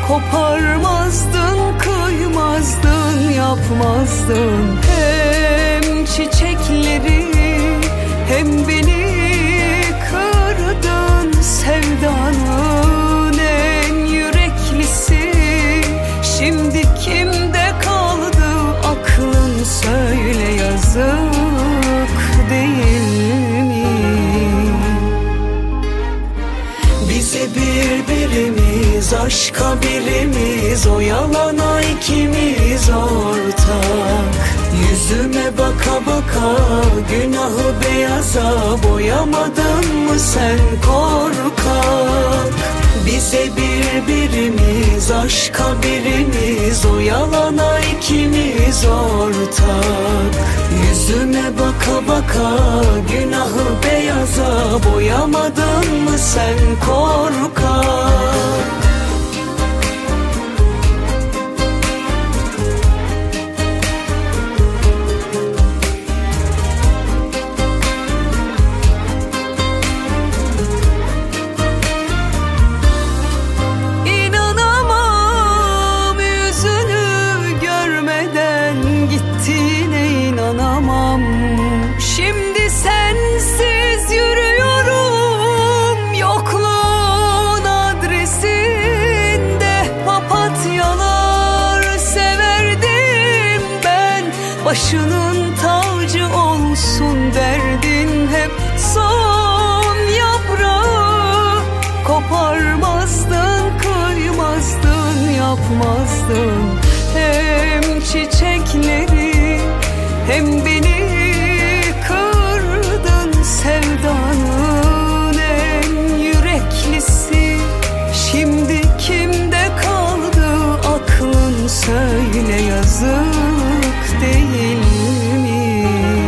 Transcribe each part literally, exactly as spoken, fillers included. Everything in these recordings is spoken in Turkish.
Koparmazdın, kıymazdın, yapmazdın. Hem çiçekleri hem beni kırdın. Sevdanın en yüreklisi şimdi kimde kaldı aklın, söyle, yazık değil mi? Bize birbirimiz, aşka birimiz, o yalana ikimiz ortak. Yüzüme baka baka günahı beyaza boyamadın mı sen korkak? Bize birbirimiz, aşka birimiz, o yalana ikimiz ortak. Yüzüme baka baka günahı beyaza boyamadın mı sen korkak? Şimdi sensiz yürüyorum yokluğun adresinde. Papatyalar severdim ben, başının tacı olsun derdin hep son yaprağı. Koparmazdın, kıymazdın, yapmazdın. Hem çiçekleri hem beni kırdın. Sevdanın en yüreklisi şimdi kimde kaldı aklın, söyle, yazık değil mi?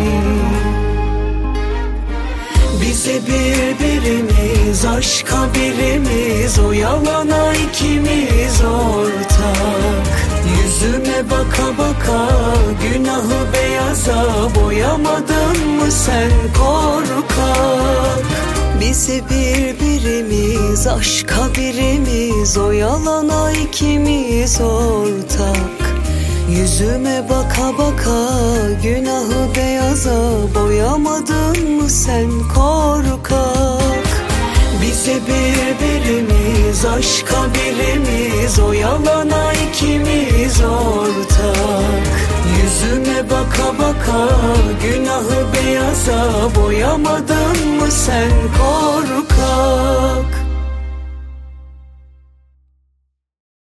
Bize birbirimiz, aşka birimiz, o yalana ikimiz ortak. Yüzüme baka baka günahı beyaza boyamadın mı sen korkak? Bize birbirimiz, aşka birimiz, o yalana ikimiz ortak. Yüzüme baka baka günahı beyaza boyamadın mı sen korkak? Bize birbirimiz, aşka birimiz, o yalana ikimiz ortak. Yüzüme baka baka günahı beyaza boyamadın mı sen korkak?